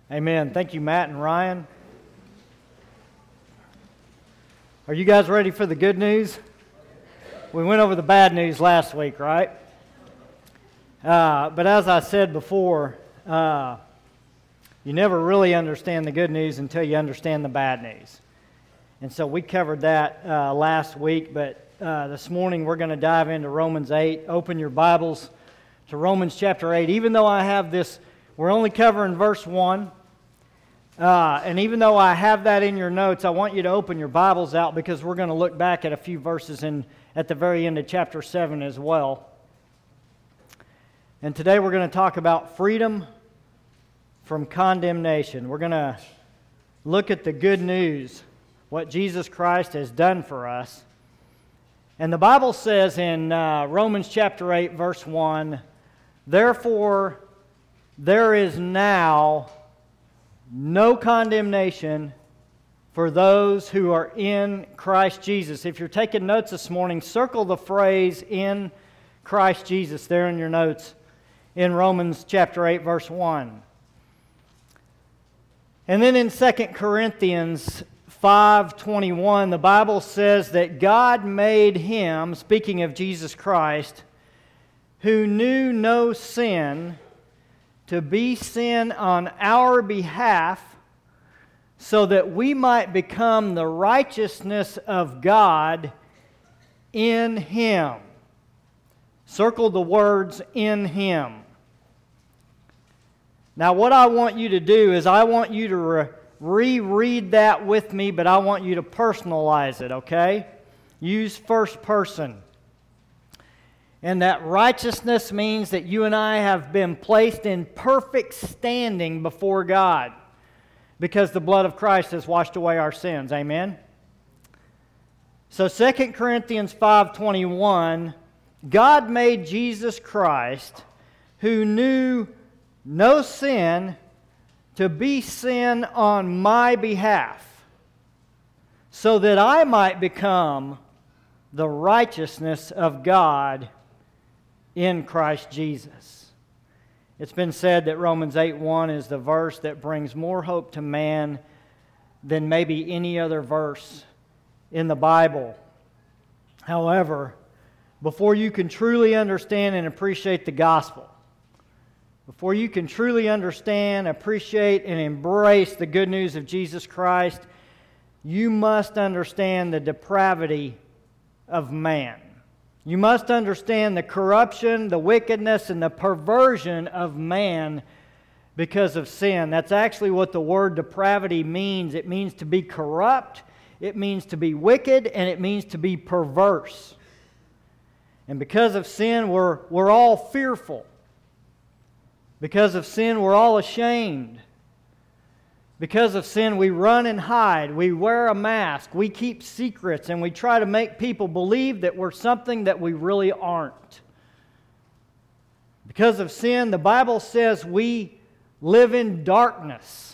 Amen. Thank you, Matt and Ryan. Are you guys ready for the good news? We went over the bad news last week, right? But as I said before, you never really understand the good news until you understand the bad news. And so we covered that last week, but this morning we're going to dive into Romans 8. Open your Bibles to Romans chapter 8. Even though I have this, we're only covering verse 1. And even though I have that in your notes, I want you to open your Bibles out because we're going to look back at a few verses at the very end of chapter 7 as well. And today we're going to talk about freedom from condemnation. We're going to look at the good news, what Jesus Christ has done for us. And the Bible says in Romans chapter 8, verse 1, "Therefore there is now no condemnation for those who are in Christ Jesus." If you're taking notes this morning, circle the phrase "in Christ Jesus" there in your notes in Romans chapter 8, verse 1. And then in 2 Corinthians 5:21, the Bible says that God made him, speaking of Jesus Christ, who knew no sin, to be sin on our behalf, so that we might become the righteousness of God in him. Circle the words "in him." Now what I want you to do is I want you to reread that with me, but I want you to personalize it, okay? Use first person. And that righteousness means that you and I have been placed in perfect standing before God because the blood of Christ has washed away our sins. Amen? So 2 Corinthians 5:21, God made Jesus Christ, who knew no sin, to be sin on my behalf, so that I might become the righteousness of God in Christ Jesus. It's been said that Romans 8:1 is the verse that brings more hope to man than maybe any other verse in the Bible. However, before you can truly understand and appreciate the gospel, before you can truly understand, appreciate, and embrace the good news of Jesus Christ, you must understand the depravity of man. You must understand the corruption, the wickedness, and the perversion of man because of sin. That's actually what the word depravity means. It means to be corrupt, it means to be wicked, and it means to be perverse. And because of sin, we're all fearful. Because of sin, we're all ashamed. Because of sin, we run and hide, we wear a mask, we keep secrets, and we try to make people believe that we're something that we really aren't. Because of sin, the Bible says we live in darkness.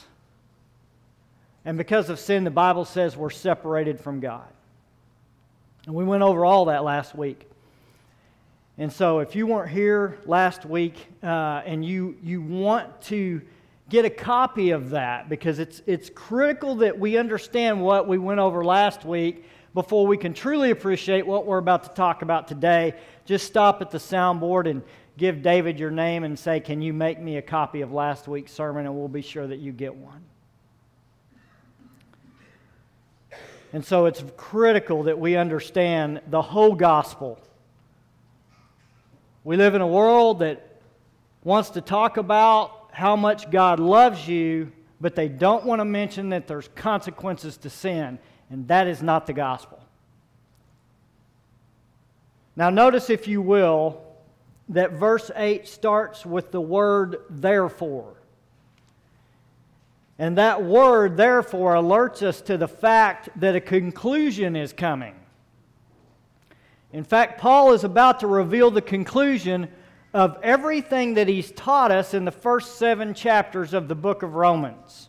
And because of sin, the Bible says we're separated from God. And we went over all that last week. And so if you weren't here last week and you want to get a copy of that, because it's critical that we understand what we went over last week before we can truly appreciate what we're about to talk about today. Just stop at the soundboard and give David your name and say, "Can you make me a copy of last week's sermon?" And we'll be sure that you get one. And so it's critical that we understand the whole gospel. We live in a world that wants to talk about how much God loves you, but they don't want to mention that there's consequences to sin, and that is not the gospel. Now notice, if you will, that verse 8 starts with the word "therefore." And that word "therefore" alerts us to the fact that a conclusion is coming. In fact, Paul is about to reveal the conclusion of everything that he's taught us in the first 7 chapters of the book of Romans.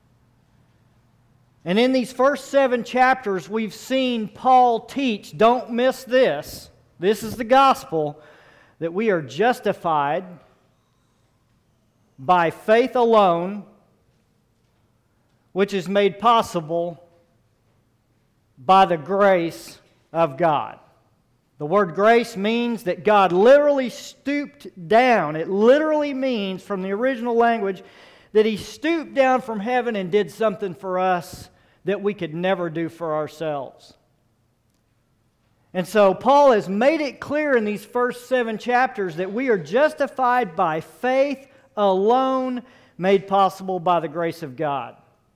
And in these first 7 chapters, we've seen Paul teach, don't miss this, this is the gospel, that we are justified by faith alone which is made possible by the grace of God. The word grace means that God literally stooped down. It literally means, from the original language, that He stooped down from heaven and did something for us that we could never do for ourselves. And so Paul has made it clear in these first 7 chapters that we are justified by faith alone, made possible by the grace of God.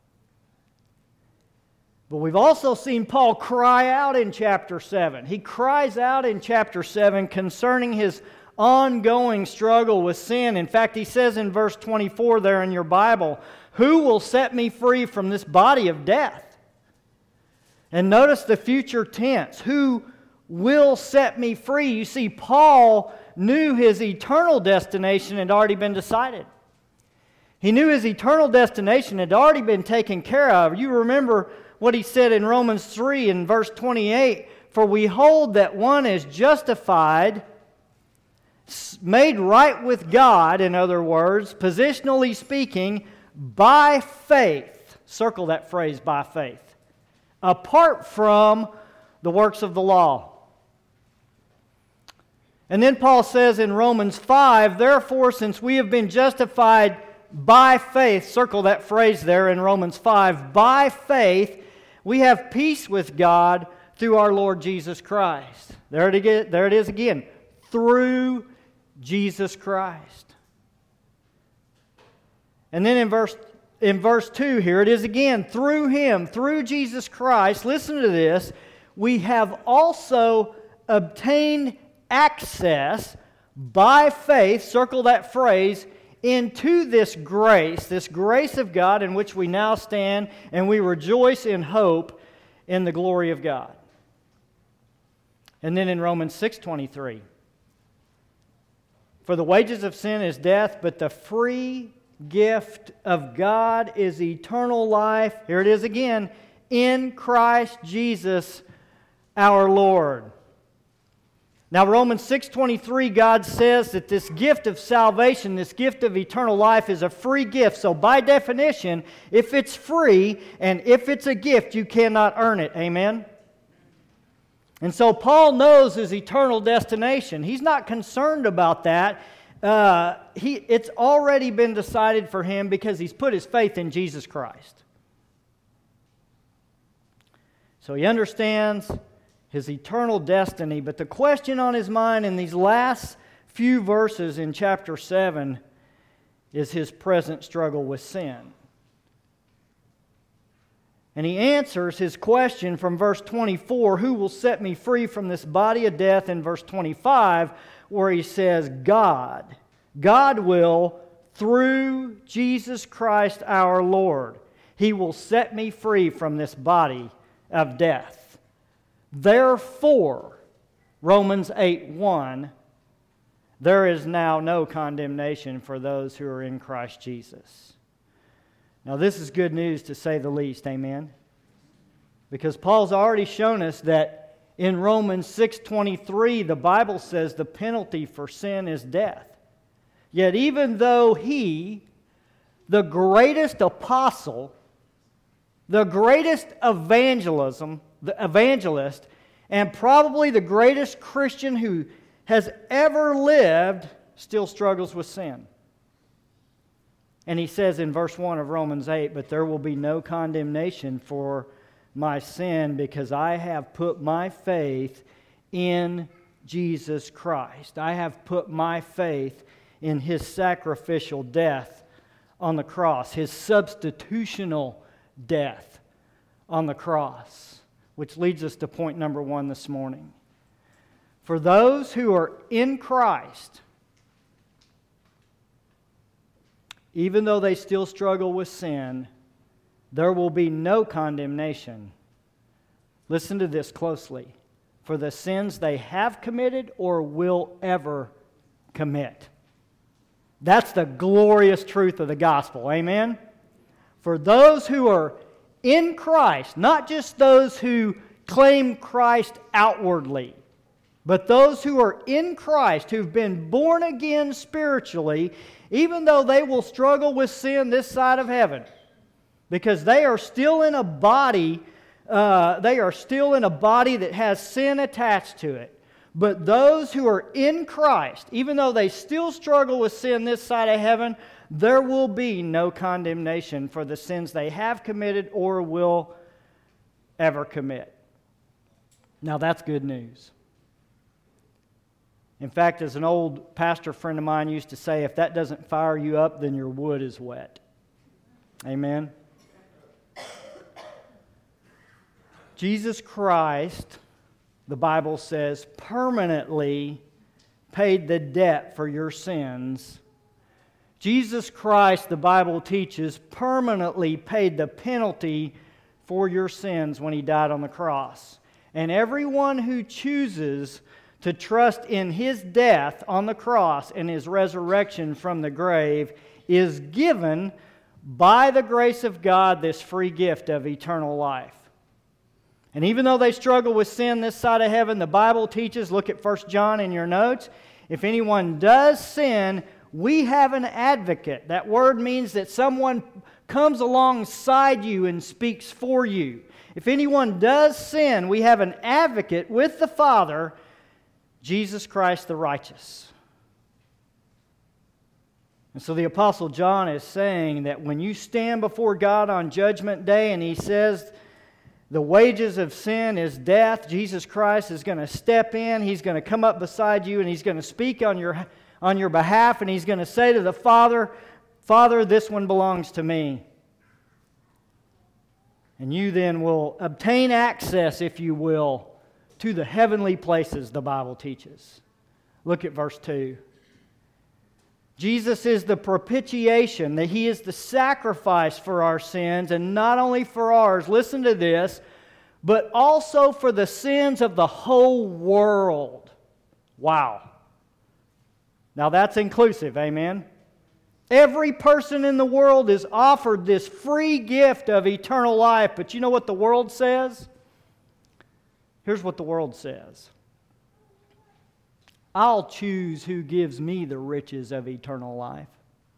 But we've also seen Paul cry out in chapter 7. He cries out in chapter 7 concerning his ongoing struggle with sin. In fact, he says in verse 24 there in your Bible, "Who will set me free from this body of death?" And notice the future tense, who will set me free. You see, Paul knew his eternal destination had already been decided. He knew his eternal destination had already been taken care of. You remember what he said in Romans 3 in verse 28, "For we hold that one is justified, made right with God," in other words, positionally speaking, by faith. Circle that phrase, by faith. Apart from the works of the law. And then Paul says in Romans 5, "Therefore, since we have been justified by faith," circle that phrase there in Romans 5, "by faith, we have peace with God through our Lord Jesus Christ." There it is again. Through Jesus Christ. And then in verse 2 here it is again. Through Him, through Jesus Christ, listen to this, "we have also obtained access by faith," circle that phrase, "into this grace of God in which we now stand, and we rejoice in hope in the glory of God." And then in Romans 6:23, "For the wages of sin is death, but the free gift of God is eternal life," here it is again, "in Christ Jesus our Lord." Now, Romans 6:23, God says that this gift of salvation, this gift of eternal life is a free gift. So by definition, if it's free and if it's a gift, you cannot earn it. Amen? And so Paul knows his eternal destination. He's not concerned about that. It's already been decided for him because he's put his faith in Jesus Christ. So he understands his eternal destiny. But the question on his mind in these last few verses in chapter 7 is his present struggle with sin. And he answers his question from verse 24, "Who will set me free from this body of death?" in verse 25, where he says, God. God will, through Jesus Christ our Lord. He will set me free from this body of death. Therefore, Romans 8:1, "there is now no condemnation for those who are in Christ Jesus." Now this is good news to say the least, amen? Because Paul's already shown us that in Romans 6:23, the Bible says the penalty for sin is death. Yet even though he, the greatest apostle, the greatest evangelist, and probably the greatest Christian who has ever lived, still struggles with sin. And he says in verse 1 of Romans 8, "But there will be no condemnation for my sin because I have put my faith in Jesus Christ." I have put my faith in His sacrificial death on the cross, His substitutional death on the cross. Which leads us to point number 1 this morning. For those who are in Christ, even though they still struggle with sin, there will be no condemnation. Listen to this closely. For the sins they have committed or will ever commit. That's the glorious truth of the gospel. Amen? For those who are in Christ, not just those who claim Christ outwardly, but those who are in Christ, who've been born again spiritually, even though they will struggle with sin this side of heaven, because they are still in a body. They are still in a body that has sin attached to it. But those who are in Christ, even though they still struggle with sin this side of heaven, there will be no condemnation for the sins they have committed or will ever commit. Now that's good news. In fact, as an old pastor friend of mine used to say, if that doesn't fire you up, then your wood is wet. Amen? Jesus Christ, the Bible says, permanently paid the debt for your sins. Jesus Christ, the Bible teaches, permanently paid the penalty for your sins when He died on the cross. And everyone who chooses to trust in His death on the cross and His resurrection from the grave is given, by the grace of God, this free gift of eternal life. And even though they struggle with sin this side of heaven, the Bible teaches, look at 1 John in your notes, if anyone does sin, we have an advocate. That word means that someone comes alongside you and speaks for you. If anyone does sin, we have an advocate with the Father, Jesus Christ the righteous. And so the Apostle John is saying that when you stand before God on Judgment Day and he says the wages of sin is death, Jesus Christ is going to step in, He's going to come up beside you and He's going to speak on your behalf, and He's going to say to the Father, Father, this one belongs to me. And you then will obtain access, if you will, to the heavenly places, the Bible teaches. Look at verse 2. Jesus is the propitiation, that He is the sacrifice for our sins, and not only for ours, listen to this, but also for the sins of the whole world. Wow. Now that's inclusive, amen? Every person in the world is offered this free gift of eternal life, but you know what the world says? Here's what the world says. I'll choose who gives me the riches of eternal life.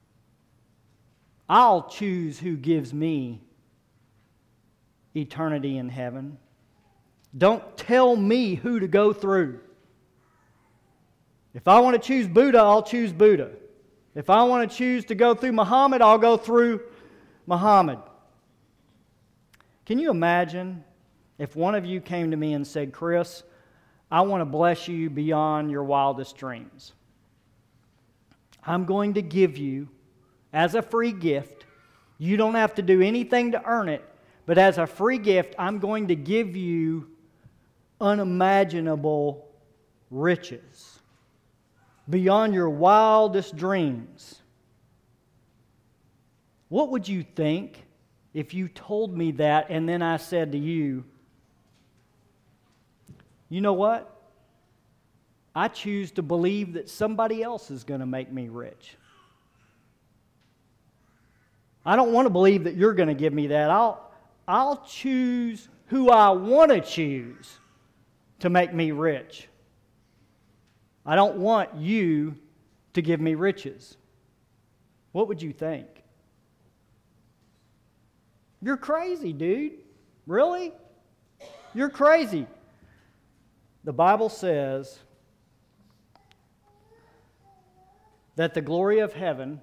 I'll choose who gives me eternity in heaven. Don't tell me who to go through. If I want to choose Buddha, I'll choose Buddha. If I want to choose to go through Muhammad, I'll go through Muhammad. Can you imagine if one of you came to me and said, Chris, I want to bless you beyond your wildest dreams. I'm going to give you, as a free gift, you don't have to do anything to earn it, but as a free gift, I'm going to give you unimaginable riches beyond your wildest dreams. What would you think if you told me that and then I said to you, you know what? I choose to believe that somebody else is going to make me rich. I don't want to believe that you're going to give me that. I'll choose who I want to choose to make me rich. I don't want you to give me riches. What would you think? You're crazy, dude. Really? You're crazy. The Bible says that the glory of heaven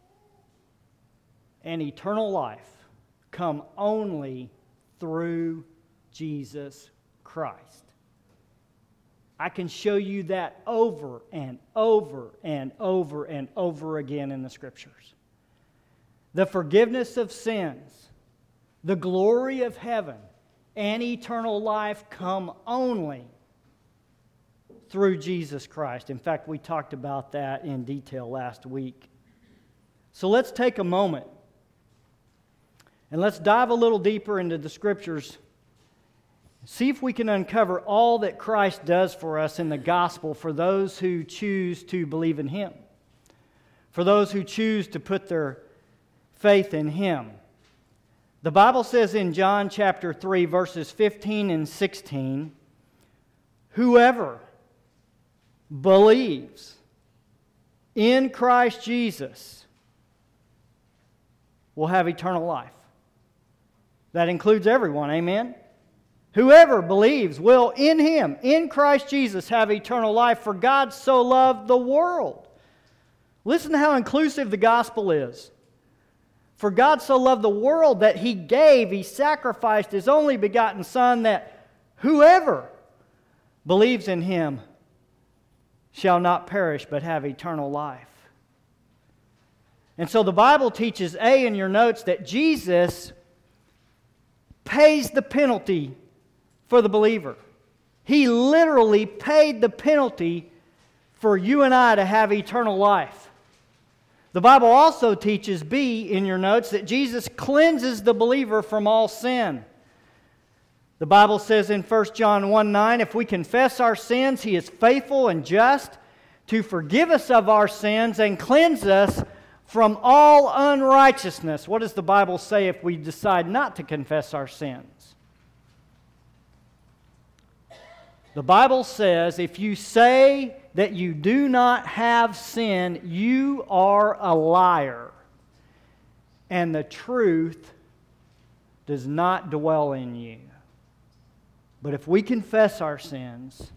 and eternal life come only through Jesus Christ. I can show you that over and over and over and over again in the Scriptures. The forgiveness of sins, the glory of heaven, and eternal life come only through Jesus Christ. In fact, we talked about that in detail last week. So let's take a moment and let's dive a little deeper into the Scriptures. See if we can uncover all that Christ does for us in the gospel for those who choose to believe in Him, for those who choose to put their faith in Him. The Bible says in John chapter 3, verses 15 and 16, whoever believes in Christ Jesus will have eternal life. That includes everyone, amen? Whoever believes will in Him, in Christ Jesus, have eternal life. For God so loved the world. Listen to how inclusive the gospel is. For God so loved the world that He gave, He sacrificed His only begotten Son, that whoever believes in Him shall not perish but have eternal life. And so the Bible teaches, A, in your notes, that Jesus pays the penalty for the believer. He literally paid the penalty for you and I to have eternal life. The Bible also teaches, B, in your notes, that Jesus cleanses the believer from all sin. The Bible says in 1 John 1:9, if we confess our sins, He is faithful and just to forgive us of our sins and cleanse us from all unrighteousness. What does the Bible say if we decide not to confess our sins? The Bible says if you say that you do not have sin, you are a liar, and the truth does not dwell in you. But if we confess our sins,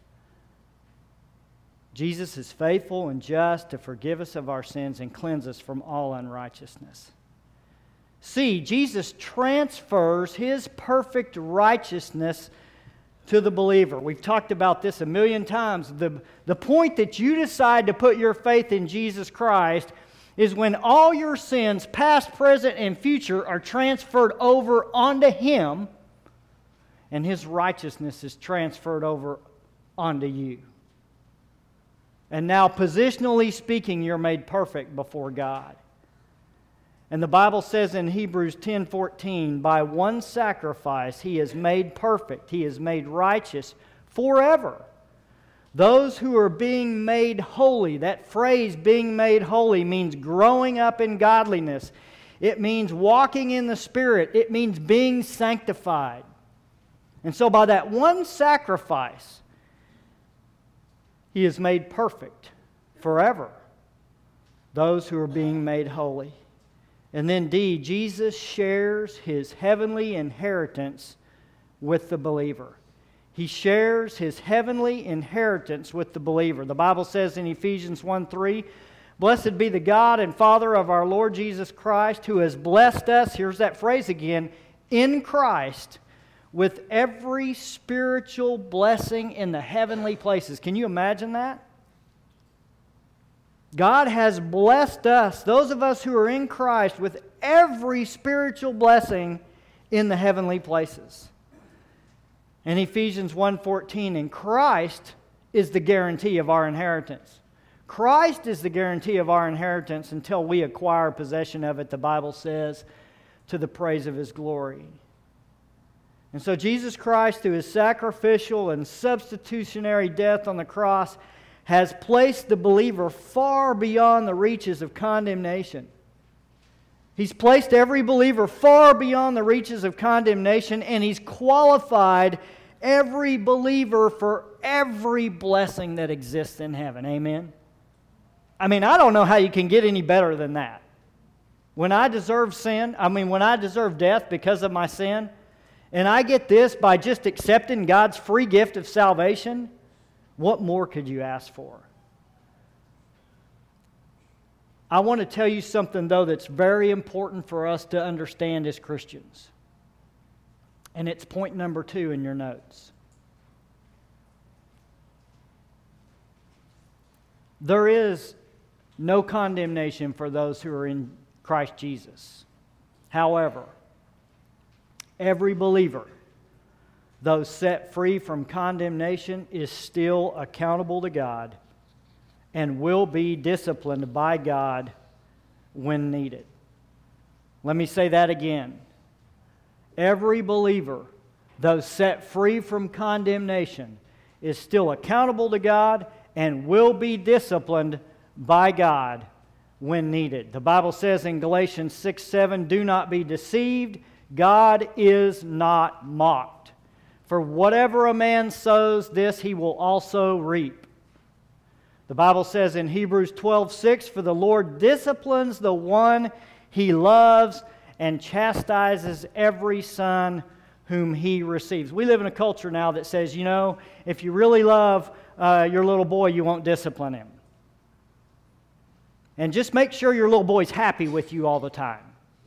Jesus is faithful and just to forgive us of our sins and cleanse us from all unrighteousness. See, Jesus transfers His perfect righteousness to the believer. We've talked about this a million times. The point that you decide to put your faith in Jesus Christ is when all your sins, past, present, and future, are transferred over onto Him, and His righteousness is transferred over onto you. And now, positionally speaking, you're made perfect before God. And the Bible says in Hebrews 10:14, by one sacrifice He is made perfect, He is made righteous forever. Those who are being made holy, that phrase being made holy means growing up in godliness. It means walking in the Spirit. It means being sanctified. And so by that one sacrifice, He is made perfect forever, those who are being made holy. And then D, Jesus shares His heavenly inheritance with the believer. He shares His heavenly inheritance with the believer. The Bible says in Ephesians 1:3, blessed be the God and Father of our Lord Jesus Christ, who has blessed us, here's that phrase again, in Christ, with every spiritual blessing in the heavenly places. Can you imagine that? God has blessed us, those of us who are in Christ, with every spiritual blessing in the heavenly places. In Ephesians 1:14, and Christ is the guarantee of our inheritance. Christ is the guarantee of our inheritance until we acquire possession of it, the Bible says, to the praise of His glory. And so Jesus Christ, through His sacrificial and substitutionary death on the cross, has placed the believer far beyond the reaches of condemnation. He's placed every believer far beyond the reaches of condemnation, and He's qualified every believer for every blessing that exists in heaven. Amen? I mean, I don't know how you can get any better than that. When I deserve when I deserve death because of my sin, and I get this by just accepting God's free gift of salvation, what more could you ask for? I want to tell you something, though, that's very important for us to understand as Christians. And it's point number 2 in your notes. There is no condemnation for those who are in Christ Jesus. However, every believer, though set free from condemnation, is still accountable to God and will be disciplined by God when needed. Let me say that again. Every believer, though set free from condemnation, is still accountable to God and will be disciplined by God when needed. The Bible says in Galatians 6:7, do not be deceived, God is not mocked. For whatever a man sows, this he will also reap. The Bible says in Hebrews 12:6, for the Lord disciplines the one He loves, and chastises every son whom he receives. We live in a culture now that says, you know, if you really love your little boy, you won't discipline him. And just make sure your little boy's happy with you all the time.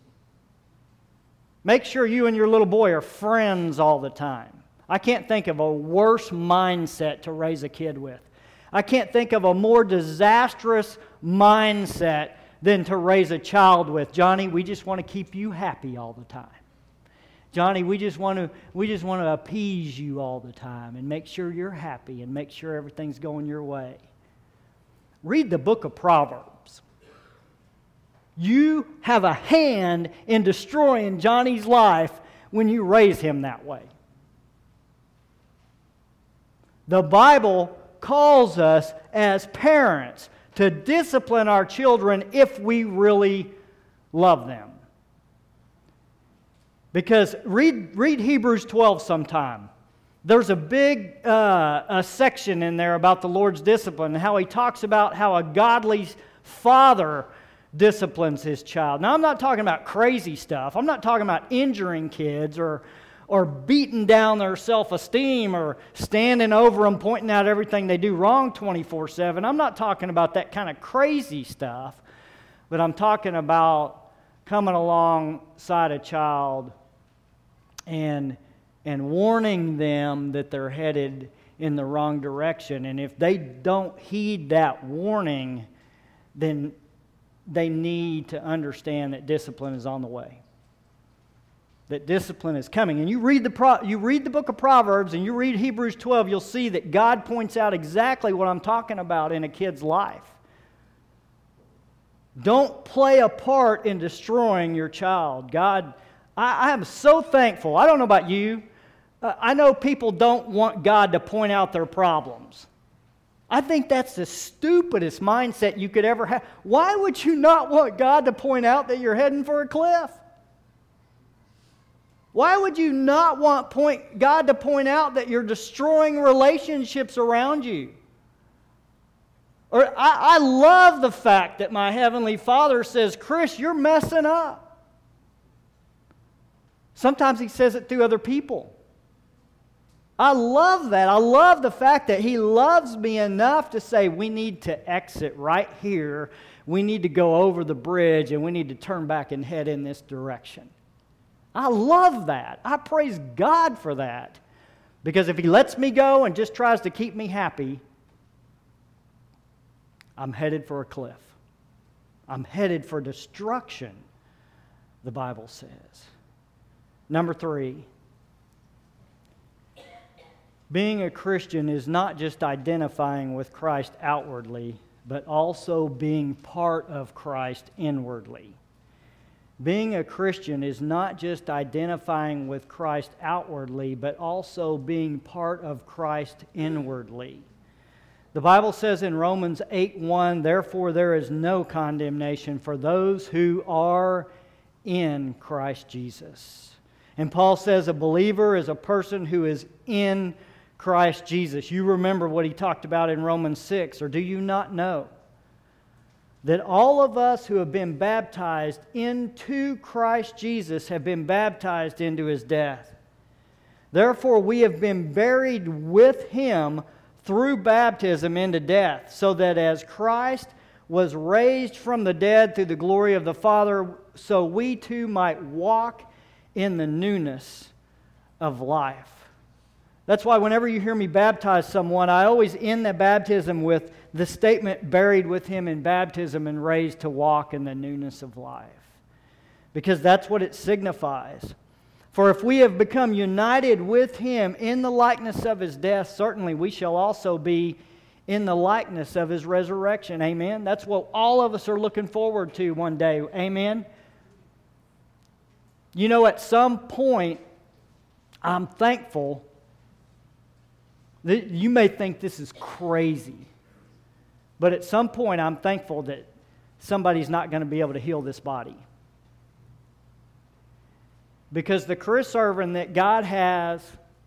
Make sure you and your little boy are friends all the time. I can't think of a worse mindset to raise a kid with. I can't think of a more disastrous mindset than to raise a child with. Johnny, we just want to keep you happy all the time. Johnny, we just want to appease you all the time and make sure you're happy and make sure everything's going your way. Read the book of Proverbs. You have a hand in destroying Johnny's life when you raise him that way. The Bible calls us as parents to discipline our children if we really love them. Because read Hebrews 12 sometime. There's a big a section in there about the Lord's discipline and how he talks about how a godly father disciplines his child. Now, I'm not talking about crazy stuff. I'm not talking about injuring kids or beating down their self-esteem or standing over them, pointing out everything they do wrong 24/7. I'm not talking about that kind of crazy stuff, but I'm talking about coming alongside a child and warning them that they're headed in the wrong direction. And if they don't heed that warning, then they need to understand that discipline is on the way. That discipline is coming. And you read the book of Proverbs and you read Hebrews 12, you'll see that God points out exactly what I'm talking about in a kid's life. Don't play a part in destroying your child. God, I am so thankful. I don't know about you. I know people don't want God to point out their problems. I think that's the stupidest mindset you could ever have. Why would you not want God to point out that you're heading for a cliff? Why would you not want God to point out that you're destroying relationships around you? Or I love the fact that my Heavenly Father says, Chris, you're messing up. Sometimes He says it through other people. I love that. I love the fact that He loves me enough to say we need to exit right here. We need to go over the bridge and we need to turn back and head in this direction. I love that. I praise God for that. Because if He lets me go and just tries to keep me happy, I'm headed for a cliff. I'm headed for destruction, the Bible says. Number 3. Being a Christian is not just identifying with Christ outwardly, but also being part of Christ inwardly. Being a Christian is not just identifying with Christ outwardly, but also being part of Christ inwardly. The Bible says in Romans 8:1, therefore there is no condemnation for those who are in Christ Jesus. And Paul says a believer is a person who is in Christ Jesus. You remember what he talked about in Romans 6, or do you not know that all of us who have been baptized into Christ Jesus have been baptized into His death? Therefore we have been buried with Him through baptism into death, so that as Christ was raised from the dead through the glory of the Father, so we too might walk in the newness of life. That's why whenever you hear me baptize someone, I always end the baptism with the statement, buried with Him in baptism and raised to walk in the newness of life. Because that's what it signifies. For if we have become united with Him in the likeness of His death, certainly we shall also be in the likeness of His resurrection. Amen? That's what all of us are looking forward to one day. Amen? You know, at some point, I'm thankful. You may think this is crazy, but at some point I'm thankful that somebody's not going to be able to heal this body. Because the Chris Irvin that God has,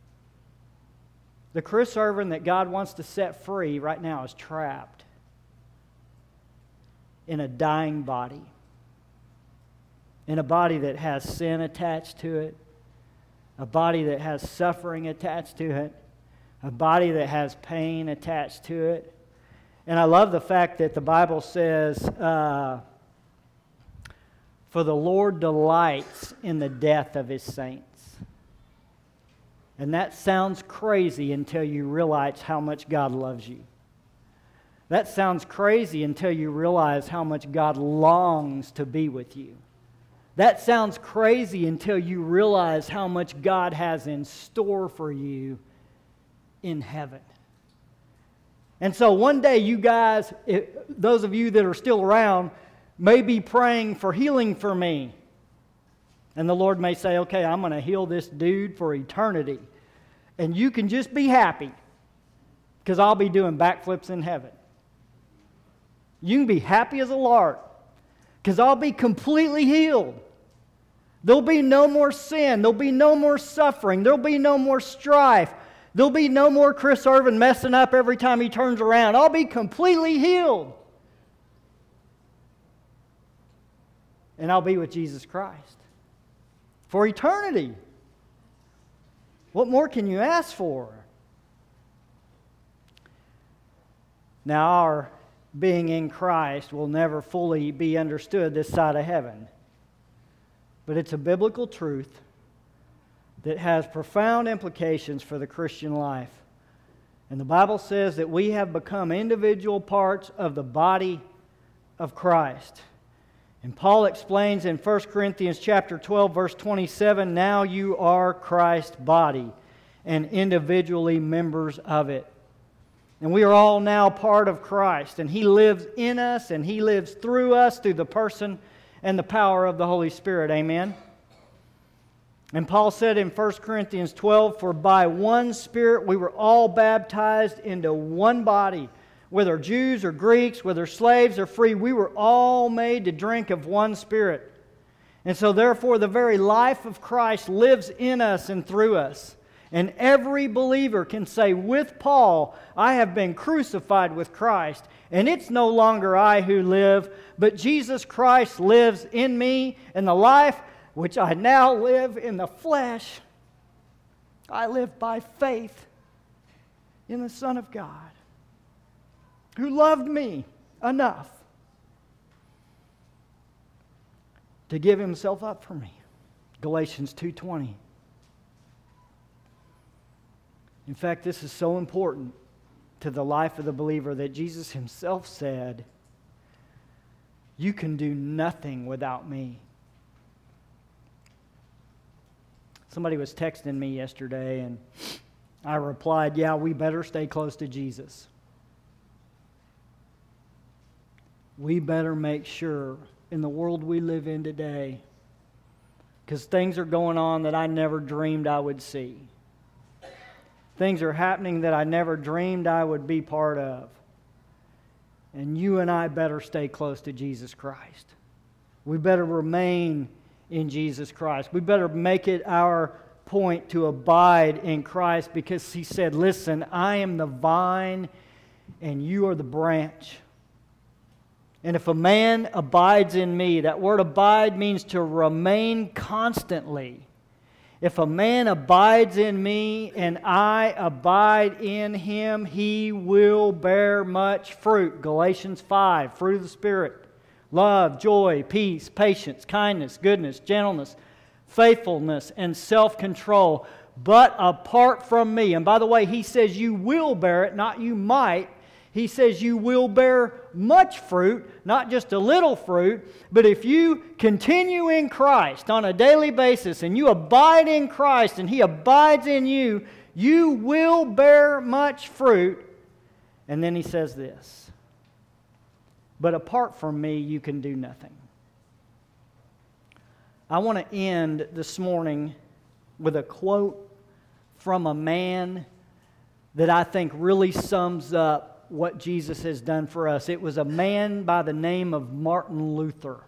the Chris Irvin that God wants to set free right now is trapped in a dying body. in a body that has sin attached to it, a body that has suffering attached to it, a body that has pain attached to it. And I love the fact that the Bible says, for the Lord delights in the death of His saints. And that sounds crazy until you realize how much God loves you. That sounds crazy until you realize how much God longs to be with you. That sounds crazy until you realize how much God has in store for you in heaven. And so one day you guys, those of you that are still around, may be praying for healing for me. And the Lord may say, okay, I'm going to heal this dude for eternity. And you can just be happy because I'll be doing backflips in heaven. You can be happy as a lark because I'll be completely healed. There'll be no more sin. There'll be no more suffering. There'll be no more strife. There'll be no more Chris Irvin messing up every time he turns around. I'll be completely healed. And I'll be with Jesus Christ for eternity. What more can you ask for? Now, our being in Christ will never fully be understood this side of heaven. But it's a biblical truth that has profound implications for the Christian life. And the Bible says that we have become individual parts of the body of Christ. And Paul explains in 1 Corinthians chapter 12, verse 27, now you are Christ's body and individually members of it. And we are all now part of Christ. And He lives in us and He lives through us through the person and the power of the Holy Spirit. Amen? And Paul said in 1 Corinthians 12, for by one Spirit we were all baptized into one body. Whether Jews or Greeks, whether slaves or free, we were all made to drink of one Spirit. And so therefore the very life of Christ lives in us and through us. And every believer can say with Paul, I have been crucified with Christ, and it's no longer I who live, but Jesus Christ lives in me, and the life which I now live in the flesh, I live by faith in the Son of God, who loved me enough to give Himself up for me. Galatians 2:20. In fact, this is so important to the life of the believer that Jesus Himself said, you can do nothing without me. Somebody was texting me yesterday and I replied, yeah, we better stay close to Jesus. We better make sure in the world we live in today, because things are going on that I never dreamed I would see. Things are happening that I never dreamed I would be part of. And you and I better stay close to Jesus Christ. We better remain in Jesus Christ. We better make it our point to abide in Christ, because He said, listen, I am the vine and you are the branch. And if a man abides in me, that word abide means to remain constantly. If a man abides in me and I abide in him, he will bear much fruit. Galatians 5, fruit of the Spirit. Love, joy, peace, patience, kindness, goodness, gentleness, faithfulness, and self-control. But apart from me, and by the way, he says you will bear it, not you might. He says you will bear much fruit, not just a little fruit. But if you continue in Christ on a daily basis and you abide in Christ and He abides in you, you will bear much fruit. And then He says this, but apart from me, you can do nothing. I want to end this morning with a quote from a man that I think really sums up what Jesus has done for us. It was a man by the name of Martin Luther.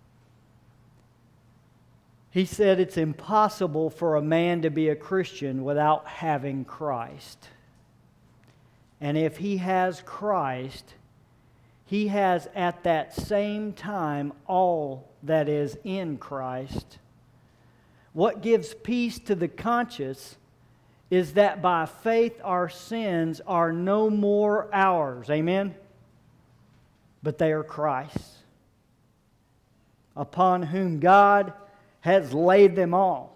He said it's impossible for a man to be a Christian without having Christ. And if he has Christ, he has at that same time all that is in Christ. What gives peace to the conscious is that by faith our sins are no more ours. Amen? But they are Christ's, upon whom God has laid them all.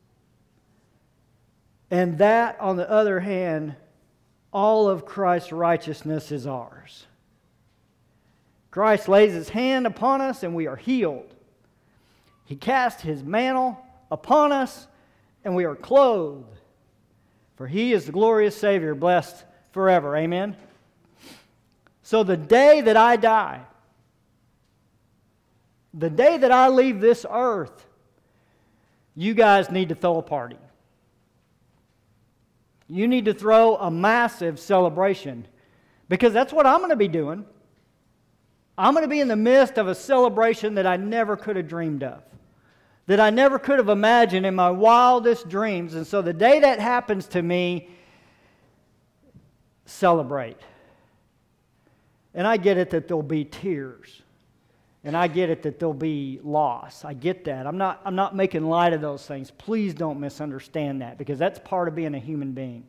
And that, on the other hand, all of Christ's righteousness is ours. Christ lays His hand upon us and we are healed. He cast His mantle upon us and we are clothed. For He is the glorious Savior, blessed forever. Amen? So the day that I die, the day that I leave this earth, you guys need to throw a party. You need to throw a massive celebration, because that's what I'm going to be doing. I'm going to be in the midst of a celebration that I never could have dreamed of, that I never could have imagined in my wildest dreams. And so the day that happens to me, celebrate. And I get it that there'll be tears. And I get it that there'll be loss. I get that. I'm not making light of those things. Please don't misunderstand that, because that's part of being a human being.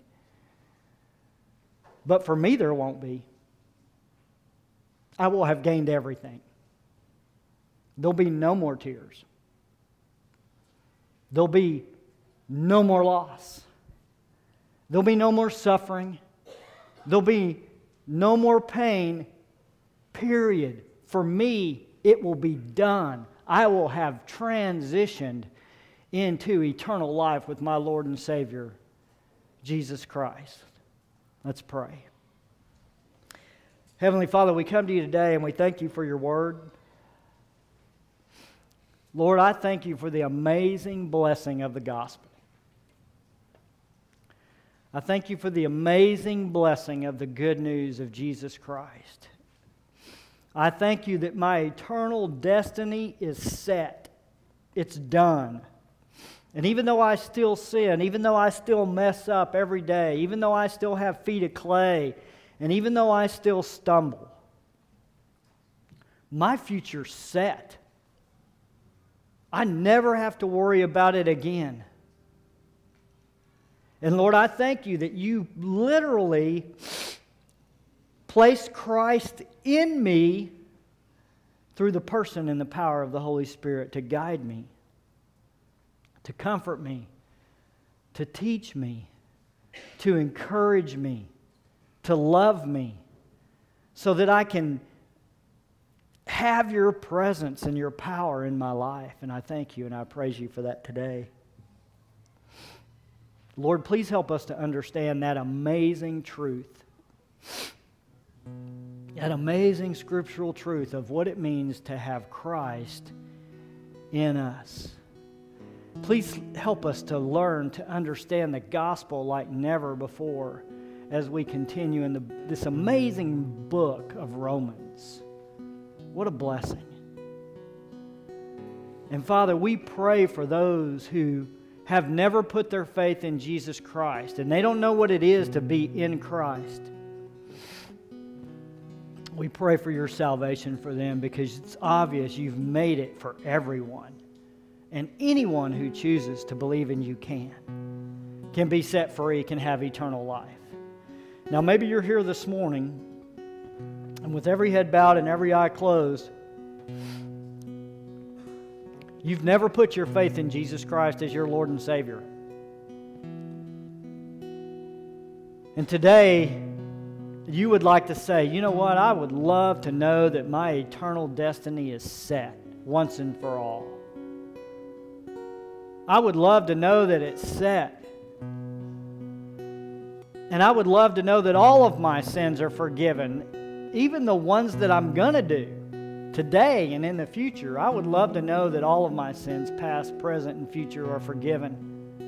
But for me, there won't be. I will have gained everything. There'll be no more tears. There'll be no more loss. There'll be no more suffering. There'll be no more pain, period. For me, it will be done. I will have transitioned into eternal life with my Lord and Savior, Jesus Christ. Let's pray. Heavenly Father, we come to you today and we thank you for your word. Lord, I thank you for the amazing blessing of the gospel. I thank you for the amazing blessing of the good news of Jesus Christ. I thank you that my eternal destiny is set. It's done. And even though I still sin, even though I still mess up every day, even though I still have feet of clay, and even though I still stumble, my future's set. I never have to worry about it again. And Lord, I thank you that you literally placed Christ in me through the person and the power of the Holy Spirit to guide me, to comfort me, to teach me, to encourage me, to love me, so that I can have your presence and your power in my life. And I thank you and I praise you for that today. Lord, please help us to understand that amazing truth, that amazing scriptural truth of what it means to have Christ in us. Please help us to learn to understand the gospel like never before as we continue in this amazing book of Romans. What a blessing. And Father, we pray for those who have never put their faith in Jesus Christ and they don't know what it is to be in Christ. We pray for your salvation for them, because it's obvious you've made it for everyone. And anyone who chooses to believe in you can be set free, can have eternal life. Now maybe you're here this morning, and with every head bowed and every eye closed, you've never put your faith in Jesus Christ as your Lord and Savior. And today, you would like to say, you know what, I would love to know that my eternal destiny is set once and for all. I would love to know that it's set. And I would love to know that all of my sins are forgiven, even the ones that I'm going to do today and in the future. I would love to know that all of my sins, past, present, and future, are forgiven.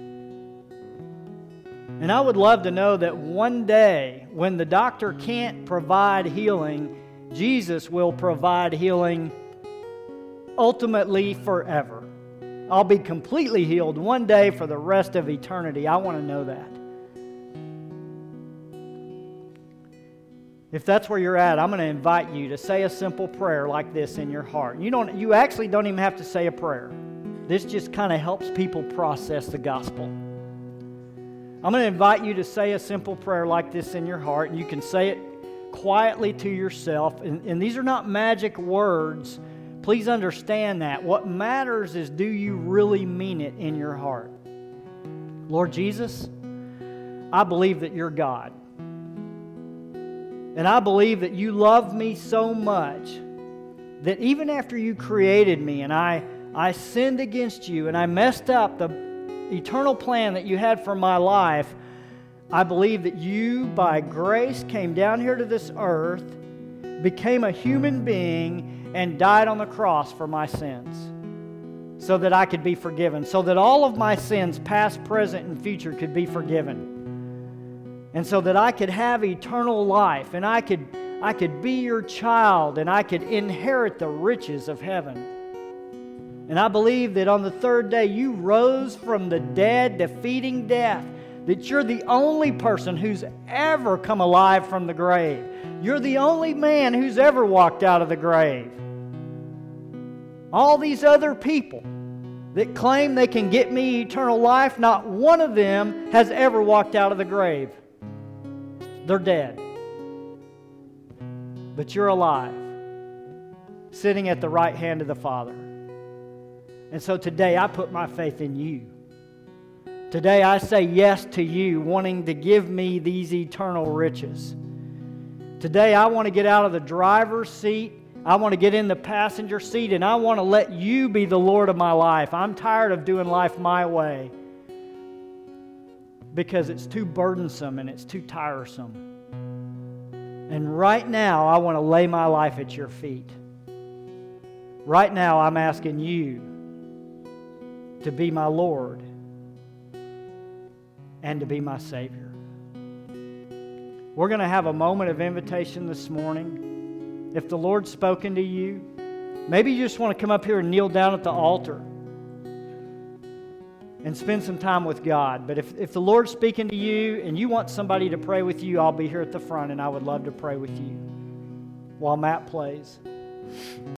And I would love to know that one day, when the doctor can't provide healing, Jesus will provide healing ultimately forever. I'll be completely healed one day for the rest of eternity. I want to know that. If that's where you're at, I'm going to invite you to say a simple prayer like this in your heart. You actually don't even have to say a prayer. This just kind of helps people process the gospel. I'm going to invite you to say a simple prayer like this in your heart, and you can say it quietly to yourself. And these are not magic words. Please understand that. What matters is, do you really mean it in your heart? Lord Jesus, I believe that you're God. And I believe that you love me so much that even after you created me and I sinned against you and I messed up the eternal plan that you had for my life, I believe that you, by grace, came down here to this earth, became a human being, and died on the cross for my sins so that I could be forgiven, so that all of my sins, past, present, and future, could be forgiven. And so that I could have eternal life, and I could be your child, and I could inherit the riches of heaven. And I believe that on the third day you rose from the dead, defeating death, that you're the only person who's ever come alive from the grave. You're the only man who's ever walked out of the grave. All these other people that claim they can get me eternal life, not one of them has ever walked out of the grave. They're dead. But you're alive, sitting at the right hand of the Father. And so today I put my faith in you. Today I say yes to you, wanting to give me these eternal riches. Today I want to get out of the driver's seat. I want to get in the passenger seat, and I want to let you be the Lord of my life. I'm tired of doing life my way because it's too burdensome and it's too tiresome. And right now, I want to lay my life at your feet. Right now, I'm asking you to be my Lord and to be my Savior. We're going to have a moment of invitation this morning. If the Lord's spoken to you, maybe you just want to come up here and kneel down at the altar and spend some time with God. But if the Lord's speaking to you and you want somebody to pray with you, I'll be here at the front, and I would love to pray with you while Matt plays.